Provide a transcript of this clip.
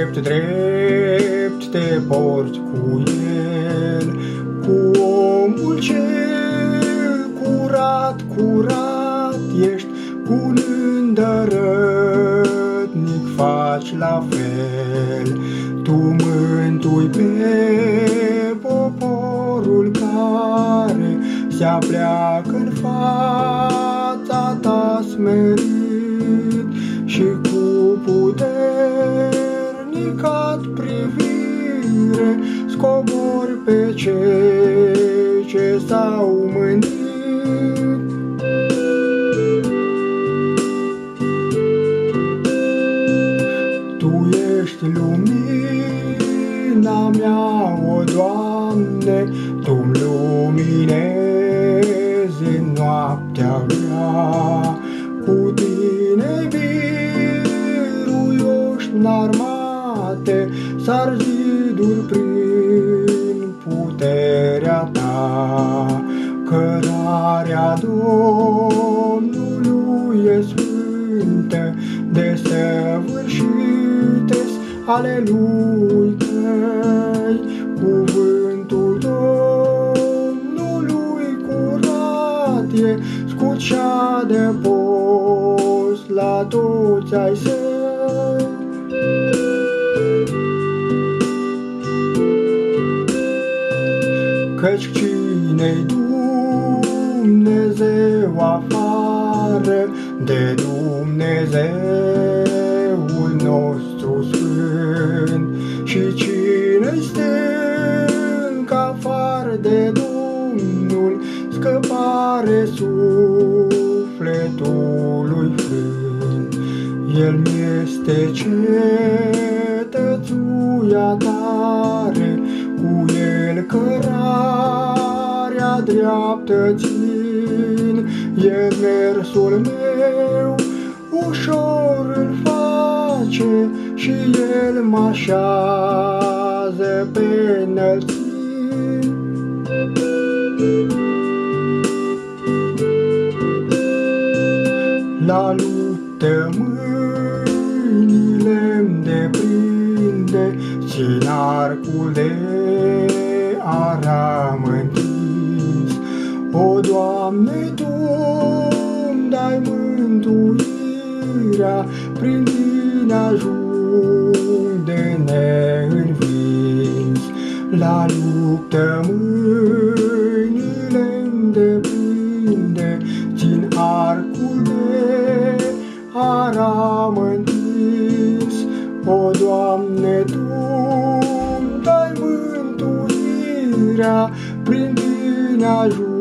drept te porți cu el, cu omul cel curat, curat ești, cu un îndărătnic faci la fel. Tu mântui pe poporul care se apleacă-n fața ta smerit și cu puternicat privire scobori pe cei ce s-au mândrit. Tu ești lumina mea, o Doamne, Tu-mi luminezi în noaptea grea. Cu Tine biruioși înarmate sar ziduri prin puterea Ta. Cărarea Domnului e sfântă, desăvârșite-s ale Lui Tăi. Cuvântul Domnului curat e, scucea de post la toți ai Săi. Căci cine-i Dumnezeu afară de Dumnezeul nostru sfânt? Și cine-i stânc afară de Domnul, scăpare sufletului frânt? El mi-este cetățuia tare, cu El cărarea dreaptă țin. El mersul meu ușor îl face și El m-așează pe înălțimi. La luptă mâinile-mi deprinde, țin arcul de aram întins. O, Doamne, Tu-mi dai mântuirea, prin Tine ajung de neînvins. La luptă mâinile-mi deprinde, țin arcul de aram întins. O, Doamne, Tu-mi dai mântuirea, prin Tine ajung